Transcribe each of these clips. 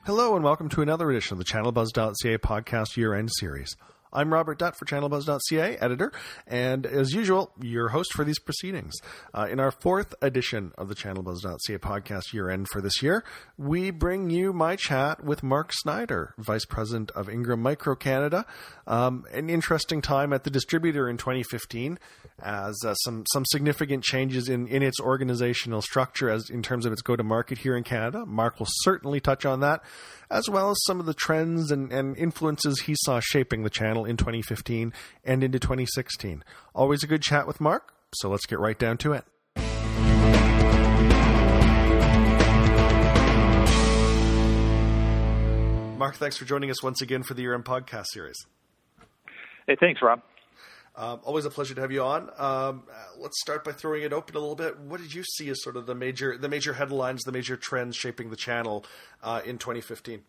Hello and welcome to another edition of the ChannelBuzz.ca podcast year-end series. I'm Robert Dutt for ChannelBuzz.ca, editor, and as usual, your host for these proceedings. In our fourth edition of the ChannelBuzz.ca podcast year-end for this year, we bring you my chat with Mark Snyder, Vice President of Ingram Micro Canada. An interesting time at the distributor in 2015 as some significant changes in its organizational structure as in terms of its go-to-market here in Canada. Mark will certainly touch on that, as well as some of the trends and influences he saw shaping the channel in 2015 and into 2016. Always a good chat with Mark, so let's get right down to it. Mark, thanks for joining us once again for the year-end podcast series. Hey, thanks, Rob. Always a pleasure to have you on. Let's start by throwing it open a little bit. What did you see as sort of the major headlines, the major trends shaping the channel in 2015?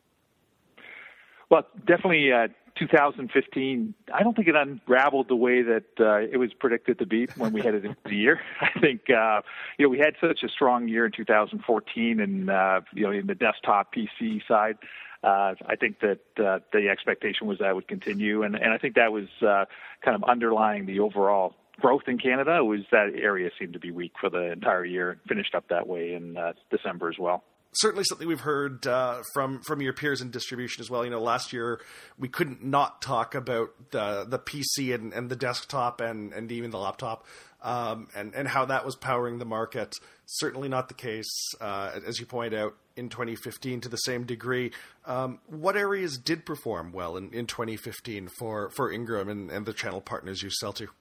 Well, definitely 2015, I don't think it unraveled the way that it was predicted to be when we headed into the year. I think, we had such a strong year in 2014 and, in the desktop PC side. I think that the expectation was that would continue, and I think that was kind of underlying the overall growth in Canada. Was that area seemed to be weak for the entire year, finished up that way in December as well. Certainly something we've heard from your peers in distribution as well. Last year we couldn't not talk about the PC and the desktop and even the laptop and how that was powering the market. Certainly not the case, as you point out, in 2015 to the same degree. What areas did perform well in 2015 for Ingram and the channel partners you sell to?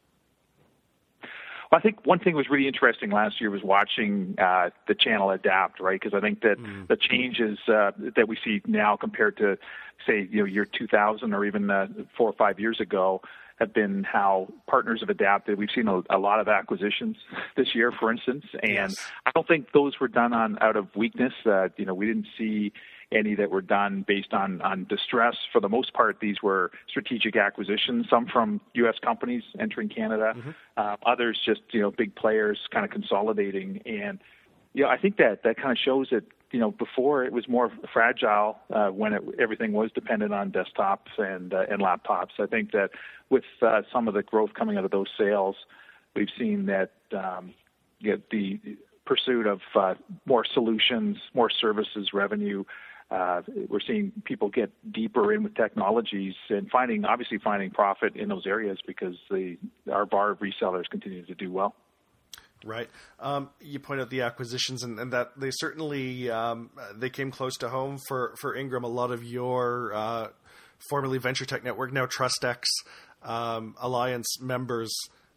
Well, I think one thing was really interesting last year was watching the channel adapt, right? Because I think that the changes that we see now compared to, say, year 2000 or even 4 or 5 years ago have been how partners have adapted. We've seen a lot of acquisitions this year, for instance, and yes. I don't think those were done out of weakness. We didn't see any that were done based on distress. For the most part, these were strategic acquisitions, some from U.S. companies entering Canada, others just, big players kind of consolidating. And, I think that kind of shows that, before it was more fragile when everything was dependent on desktops and laptops. I think that with some of the growth coming out of those sales, we've seen that the pursuit of more solutions, more services revenue. We're seeing people get deeper in with technologies and finding profit in those areas because our bar of resellers continue to do well. Right. You point out the acquisitions and that they certainly they came close to home for Ingram. A lot of your formerly VentureTech Network, now TrustX Alliance members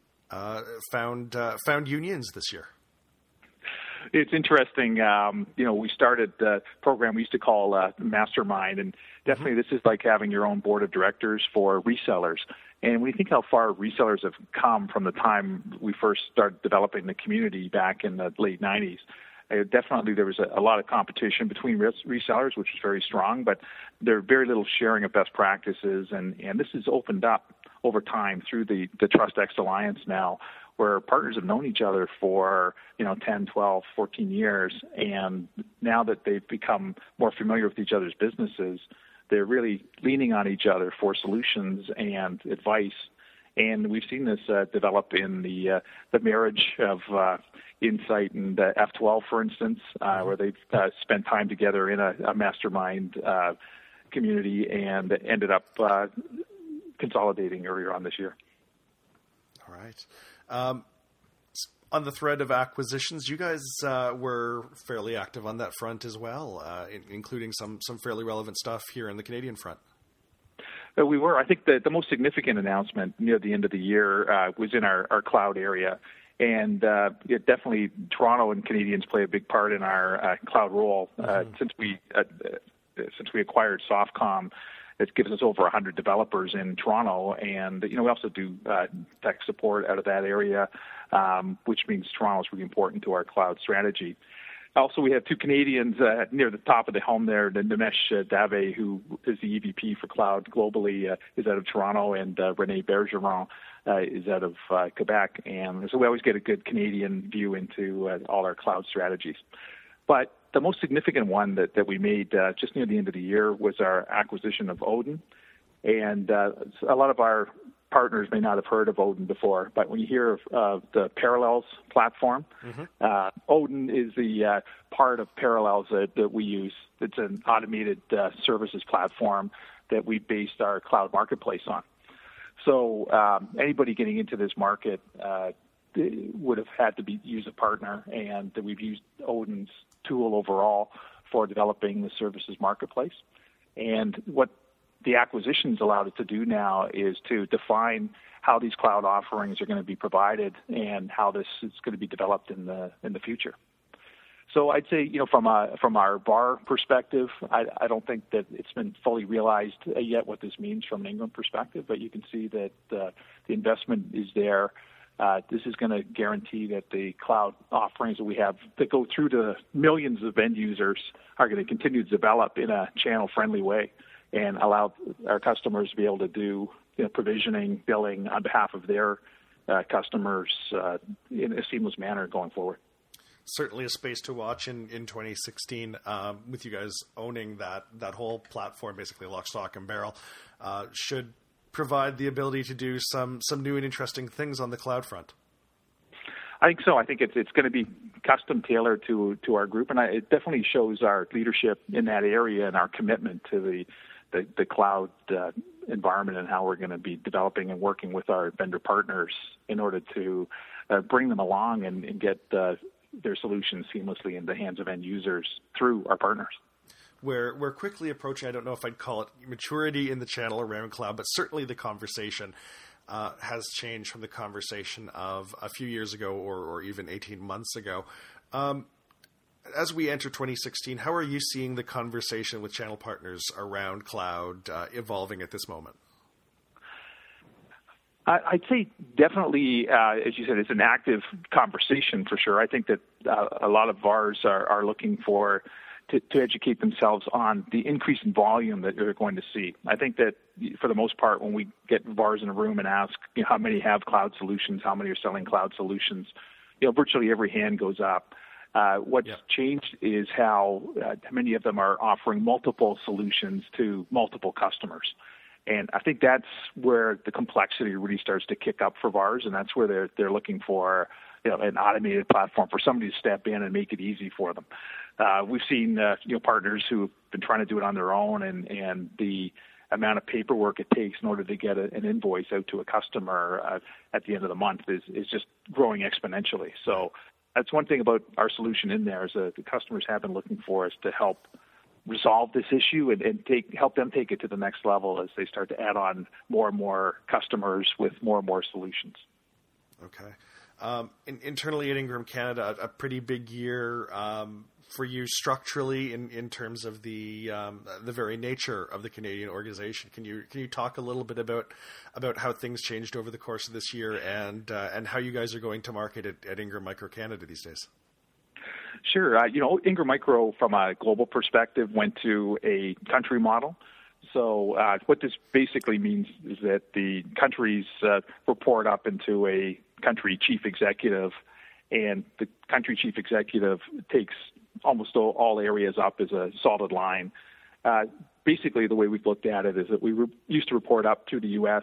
found unions this year. It's interesting. We started the program we used to call Mastermind, and definitely this is like having your own board of directors for resellers. And when you think how far resellers have come from the time we first started developing the community back in the late 90s, definitely there was a lot of competition between resellers, which was very strong, but there very little sharing of best practices, and this has opened up over time through the TrustX Alliance now, where partners have known each other for 10, 12, 14 years, and now that they've become more familiar with each other's businesses, they're really leaning on each other for solutions and advice. And we've seen this develop in the marriage of Insight and F12, for instance, where they've spent time together in a mastermind community and ended up consolidating earlier on this year. All right. On the thread of acquisitions, you guys were fairly active on that front as well, including some fairly relevant stuff here in the Canadian front. We were. I think that the most significant announcement near the end of the year was in our cloud area. And definitely Toronto and Canadians play a big part in our cloud role. Since we acquired Softcom, it gives us over 100 developers in Toronto, and we also do tech support out of that area, which means Toronto is really important to our cloud strategy. Also, we have two Canadians near the top of the home there. Nimesh Dave, who is the EVP for cloud globally, is out of Toronto, and René Bergeron is out of Quebec. And so we always get a good Canadian view into all our cloud strategies. But the most significant one that we made just near the end of the year was our acquisition of Odin. And a lot of our partners may not have heard of Odin before, but when you hear of the Parallels platform, Odin is the part of Parallels that we use. It's an automated services platform that we based our cloud marketplace on. So anybody getting into this market would have had to use a partner, and we've used Odin's tool overall for developing the services marketplace. And what the acquisitions allowed us to do now is to define how these cloud offerings are going to be provided and how this is going to be developed in the future. So I'd say, from our VAR perspective, I don't think that it's been fully realized yet what this means from an Ingram perspective, but you can see that the investment is there. This is going to guarantee that the cloud offerings that we have that go through to millions of end users are going to continue to develop in a channel-friendly way and allow our customers to be able to do provisioning, billing on behalf of their customers in a seamless manner going forward. Certainly a space to watch in 2016 with you guys owning that whole platform, basically lock, stock, and barrel, should provide the ability to do some new and interesting things on the cloud front. I think so. I think it's going to be custom tailored to our group, and it definitely shows our leadership in that area and our commitment to the cloud environment and how we're going to be developing and working with our vendor partners in order to bring them along and get their solutions seamlessly in the hands of end users through our partners. We're quickly approaching, I don't know if I'd call it maturity in the channel around cloud, but certainly the conversation has changed from the conversation of a few years ago or even 18 months ago. As we enter 2016, how are you seeing the conversation with channel partners around cloud evolving at this moment? I'd say definitely, as you said, it's an active conversation for sure. I think that a lot of VARs are looking to educate themselves on the increase in volume that they're going to see. I think that for the most part, when we get VARs in a room and ask how many have cloud solutions, how many are selling cloud solutions, virtually every hand goes up. What's changed is how many of them are offering multiple solutions to multiple customers. And I think that's where the complexity really starts to kick up for VARs, and that's where they're looking for an automated platform for somebody to step in and make it easy for them. We've seen partners who've been trying to do it on their own, and the amount of paperwork it takes in order to get an invoice out to a customer at the end of the month is just growing exponentially. So that's one thing about our solution in there is that the customers have been looking for us to help resolve this issue and help them take it to the next level as they start to add on more and more customers with more and more solutions. Okay. Internally at Ingram Canada, a pretty big year for you structurally in terms of the very nature of the Canadian organization. Can you talk a little bit about how things changed over the course of this year and how you guys are going to market at Ingram Micro Canada these days? Sure. Ingram Micro, from a global perspective, went to a country model. So what this basically means is that the countries report up into a country chief executive, and the country chief executive takes almost all areas up as a solid line. Basically, the way we've looked at it is that we used to report up to the U.S.,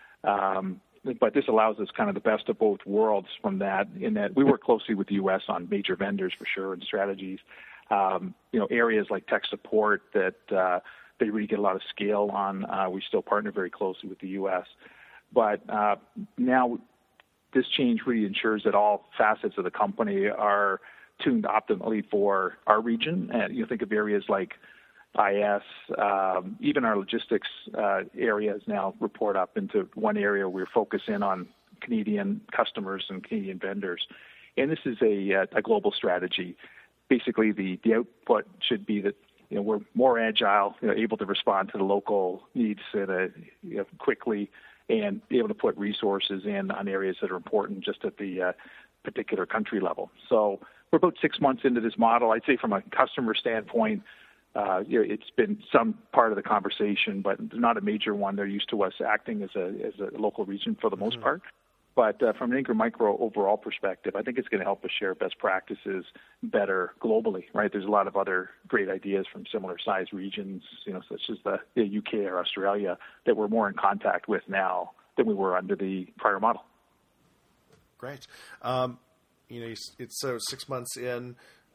but this allows us kind of the best of both worlds from that, in that we work closely with the U.S. on major vendors for sure and strategies. Areas like tech support that they really get a lot of scale on. We still partner very closely with the U.S. But now this change really ensures that all facets of the company are tuned optimally for our region. And think of areas like IS, even our logistics areas now report up into one area. We're focusing on Canadian customers and Canadian vendors. And this is a global strategy. Basically, the output should be that we're more agile, able to respond to the local needs quickly, and be able to put resources in on areas that are important just at the particular country level. So we're about 6 months into this model. I'd say from a customer standpoint, it's been some part of the conversation, but not a major one. They're used to us acting as a local region for the most part. But from an Ingram Micro overall perspective, I think it's going to help us share best practices better globally, right? There's a lot of other great ideas from similar size regions, such as the UK or Australia, that we're more in contact with now than we were under the prior model. Great. It's 6 months in.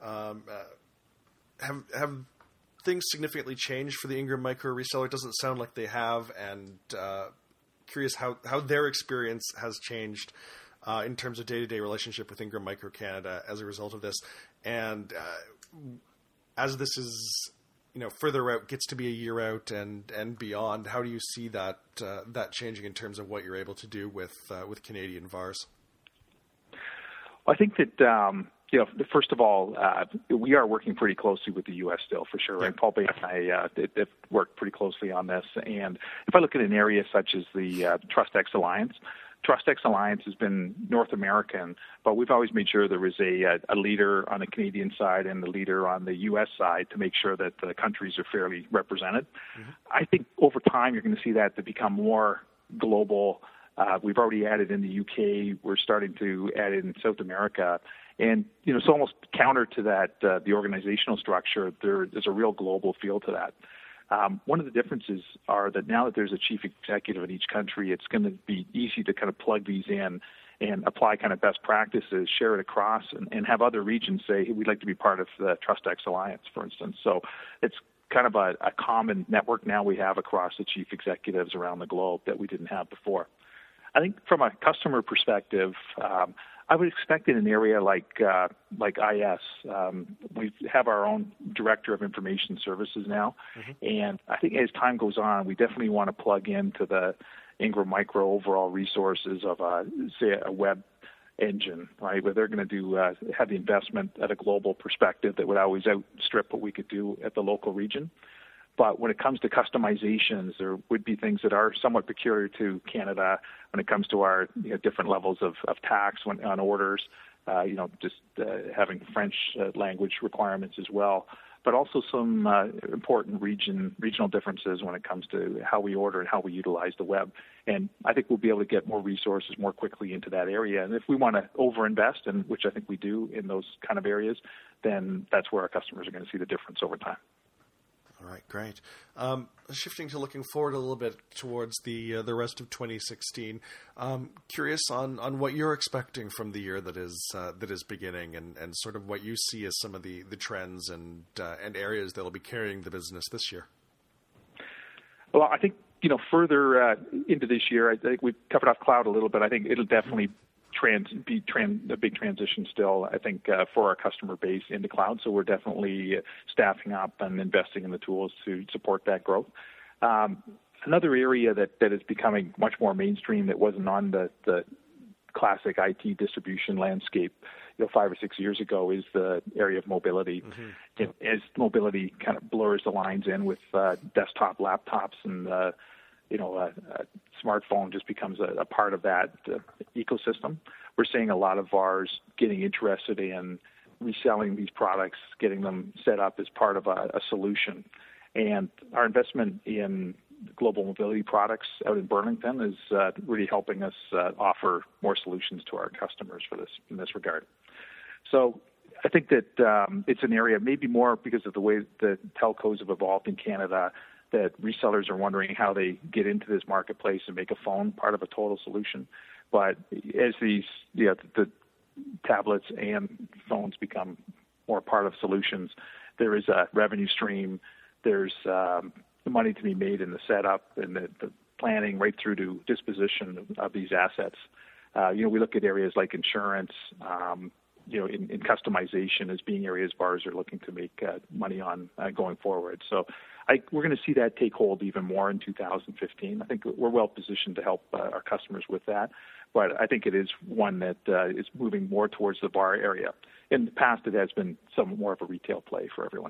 Have things significantly changed for the Ingram Micro reseller? It doesn't sound like they have, and curious how their experience has changed in terms of day-to-day relationship with Ingram Micro Canada as a result of this. And as this is, further out, gets to be a year out and beyond, how do you see that changing in terms of what you're able to do with Canadian VARs? Well, I think that first of all, we are working pretty closely with the U.S. still, for sure. Right? Paul Bay and I have worked pretty closely on this. And if I look at an area such as the TrustX Alliance, TrustX Alliance has been North American, but we've always made sure there was a leader on the Canadian side and the leader on the U.S. side to make sure that the countries are fairly represented. Mm-hmm. I think over time you're going to see that to become more global. We've already added in the UK. We're starting to add in South America. And, it's almost counter to that, the organizational structure. There's a real global feel to that. One of the differences are that now that there's a chief executive in each country, it's going to be easy to kind of plug these in and apply kind of best practices, share it across, and have other regions say, hey, we'd like to be part of the TrustX Alliance, for instance. So it's kind of a common network now we have across the chief executives around the globe that we didn't have before. I think from a customer perspective, I would expect in an area like IS, we have our own director of information services now, mm-hmm. and I think as time goes on, we definitely want to plug into the Ingram Micro overall resources of, say, a web engine, right, where they're going to have the investment at a global perspective that would always outstrip what we could do at the local region. But when it comes to customizations, there would be things that are somewhat peculiar to Canada when it comes to our different levels of tax on orders, having French language requirements as well, but also some important regional differences when it comes to how we order and how we utilize the web. And I think we'll be able to get more resources more quickly into that area. And if we want to overinvest, and which I think we do in those kind of areas, then that's where our customers are going to see the difference over time. All right, great. Shifting to looking forward a little bit towards the rest of 2016. Curious on what you're expecting from the year that is beginning, and sort of what you see as some of the trends and areas that will be carrying the business this year. Well, I think further into this year, I think we've covered off cloud a little bit. I think it'll definitely be a big transition still, I think, for our customer base into cloud. So we're definitely staffing up and investing in the tools to support that growth. Another area that is becoming much more mainstream that wasn't on the classic IT distribution landscape 5 or 6 years ago is the area of mobility. Mm-hmm. As mobility kind of blurs the lines in with desktop laptops and a smartphone just becomes a part of that ecosystem. We're seeing a lot of VARs getting interested in reselling these products, getting them set up as part of a solution. And our investment in global mobility products out in Burlington is really helping us offer more solutions to our customers in this regard. So I think that it's an area maybe more because of the way the telcos have evolved in Canada, that resellers are wondering how they get into this marketplace and make a phone part of a total solution. But as the tablets and phones become more part of solutions, there is a revenue stream. There's money to be made in the setup and the planning right through to disposition of these assets. We look at areas like insurance, in customization as being areas VARs are looking to make money on going forward. So we're going to see that take hold even more in 2015. I think we're well positioned to help our customers with that, but I think it is one that is moving more towards the VAR area. In the past, it has been somewhat more of a retail play for everyone.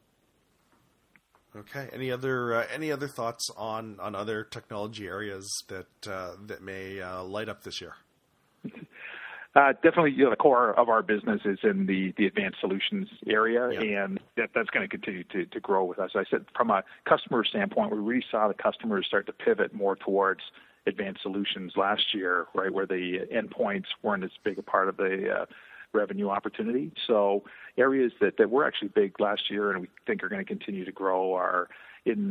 Okay. Any other thoughts on other technology areas that may light up this year? Definitely, the core of our business is in the advanced solutions area, yeah. And that's going to continue to grow with us. I said from a customer standpoint, we really saw the customers start to pivot more towards advanced solutions last year, right, where the endpoints weren't as big a part of the revenue opportunity. So areas that were actually big last year and we think are going to continue to grow are in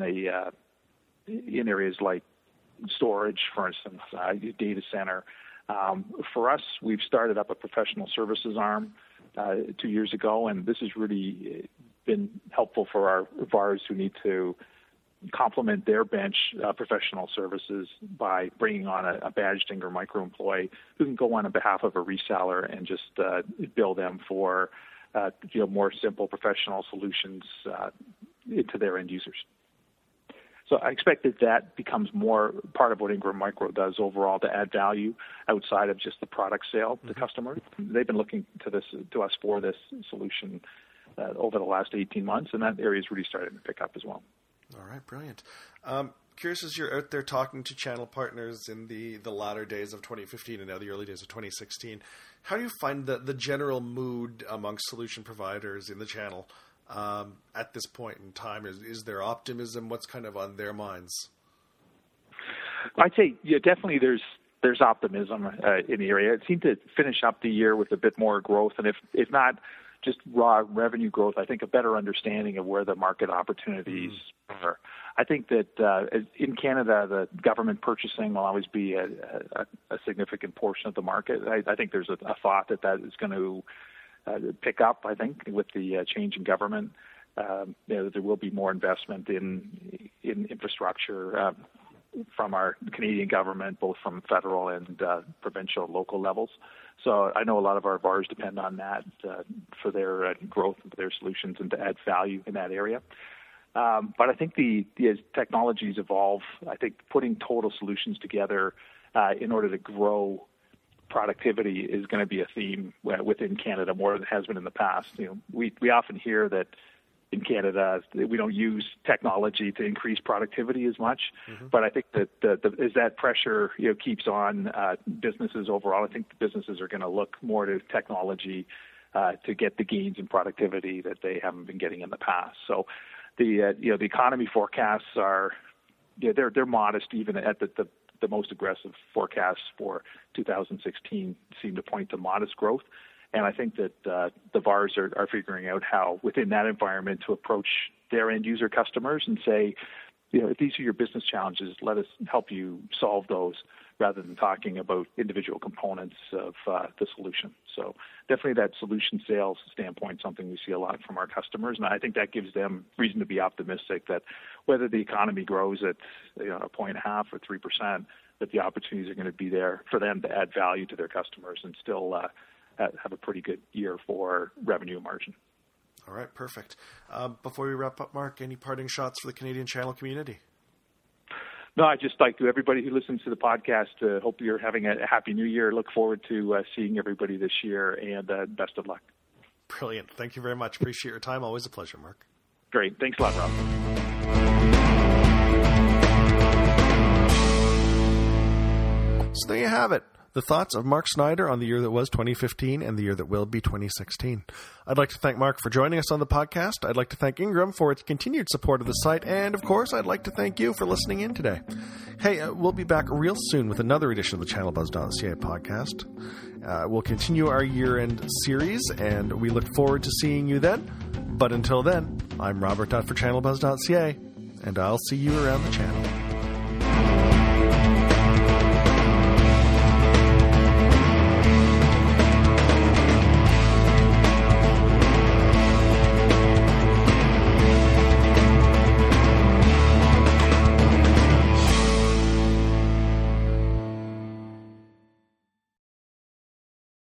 areas like storage, for instance, data center. For us, we've started up a professional services arm 2 years ago, and this has really been helpful for our VARs who need to complement their bench professional services by bringing on a badged Ingram Micro employee who can go on behalf of a reseller and just bill them for more simple professional solutions to their end users. So I expect that becomes more part of what Ingram Micro does overall to add value outside of just the product sale to customers. They've been looking to us for this solution over the last 18 months, and that area is really starting to pick up as well. All right, brilliant. Curious, as you're out there talking to channel partners in the latter days of 2015 and now the early days of 2016, how do you find the general mood amongst solution providers in the channel at this point in time? Is there optimism? What's kind of on their minds? I'd say definitely there's optimism in the area. It seemed to finish up the year with a bit more growth, and if not just raw revenue growth, I think a better understanding of where the market opportunities are. I think that in Canada, the government purchasing will always be a significant portion of the market. I think there's a thought that is going to pick up, I think, with the change in government. There will be more investment in infrastructure from our Canadian government, both from federal and provincial, local levels. So I know a lot of our VARs depend on that for their growth of their solutions and to add value in that area. But I think as technologies evolve, I think putting total solutions together in order to grow productivity is going to be a theme within Canada more than it has been in the past. We often hear that in Canada we don't use technology to increase productivity as much, but I think that as that pressure keeps on businesses overall, I think the businesses are going to look more to technology to get the gains in productivity that they haven't been getting in the past. So the economy forecasts are they're modest, even at the most aggressive forecasts for 2016 seem to point to modest growth. And I think that the VARs are figuring out how, within that environment, to approach their end user customers and say, if these are your business challenges, let us help you solve those, rather than talking about individual components of the solution. So definitely that solution sales standpoint, something we see a lot from our customers, and I think that gives them reason to be optimistic that whether the economy grows at 1.5% or 3%, that the opportunities are going to be there for them to add value to their customers and still have a pretty good year for revenue margin. All right, perfect. Before we wrap up, Mark, any parting shots for the Canadian channel community? No, I'd just like to everybody who listens to the podcast, hope you're having a happy new year. Look forward to seeing everybody this year, and best of luck. Brilliant. Thank you very much. Appreciate your time. Always a pleasure, Mark. Great. Thanks a lot, Rob. So there you have it. The thoughts of Mark Snyder on the year that was 2015 and the year that will be 2016. I'd like to thank Mark for joining us on the podcast. I'd like to thank Ingram for its continued support of the site. And, of course, I'd like to thank you for listening in today. Hey, we'll be back real soon with another edition of the ChannelBuzz.ca podcast. We'll continue our year-end series, and we look forward to seeing you then. But until then, I'm Robert Dutt for ChannelBuzz.ca, and I'll see you around the channel.